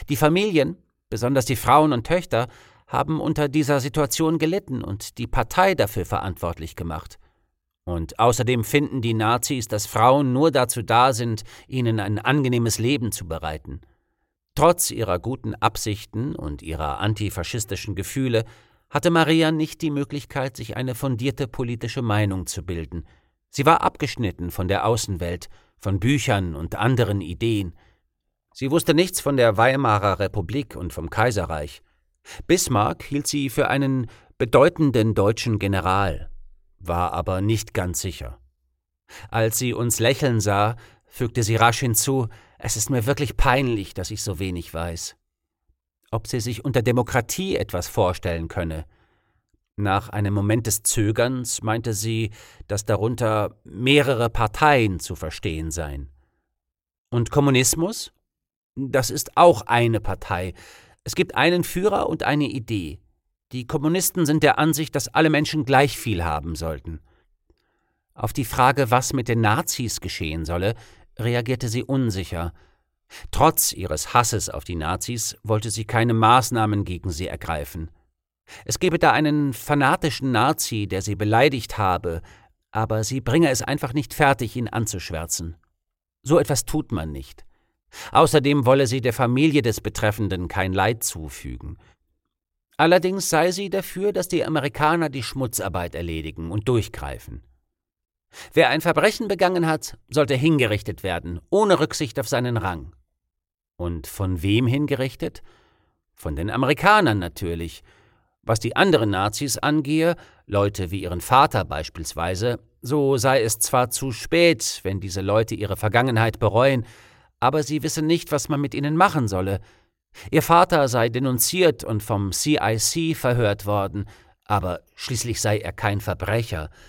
Die Familien, besonders die Frauen und Töchter, haben unter dieser Situation gelitten und die Partei dafür verantwortlich gemacht. Und außerdem finden die Nazis, dass Frauen nur dazu da sind, ihnen ein angenehmes Leben zu bereiten. Trotz ihrer guten Absichten und ihrer antifaschistischen Gefühle hatte Maria nicht die Möglichkeit, sich eine fundierte politische Meinung zu bilden. Sie war abgeschnitten von der Außenwelt, von Büchern und anderen Ideen. Sie wusste nichts von der Weimarer Republik und vom Kaiserreich. Bismarck hielt sie für einen bedeutenden deutschen General, war aber nicht ganz sicher. Als sie uns lächeln sah, fügte sie rasch hinzu: »Es ist mir wirklich peinlich, dass ich so wenig weiß.« Ob sie sich unter Demokratie etwas vorstellen könne. Nach einem Moment des Zögerns meinte sie, dass darunter mehrere Parteien zu verstehen seien. Und Kommunismus? Das ist auch eine Partei. Es gibt einen Führer und eine Idee. Die Kommunisten sind der Ansicht, dass alle Menschen gleich viel haben sollten. Auf die Frage, was mit den Nazis geschehen solle, reagierte sie unsicher. Trotz ihres Hasses auf die Nazis wollte sie keine Maßnahmen gegen sie ergreifen. Es gebe da einen fanatischen Nazi, der sie beleidigt habe, aber sie bringe es einfach nicht fertig, ihn anzuschwärzen. So etwas tut man nicht. Außerdem wolle sie der Familie des Betreffenden kein Leid zufügen. Allerdings sei sie dafür, dass die Amerikaner die Schmutzarbeit erledigen und durchgreifen. Wer ein Verbrechen begangen hat, sollte hingerichtet werden, ohne Rücksicht auf seinen Rang. Und von wem hingerichtet? Von den Amerikanern natürlich. Was die anderen Nazis angehe, Leute wie ihren Vater beispielsweise, so sei es zwar zu spät, wenn diese Leute ihre Vergangenheit bereuen, aber sie wisse nicht, was man mit ihnen machen solle. Ihr Vater sei denunziert und vom CIC verhört worden, aber schließlich sei er kein Verbrecher,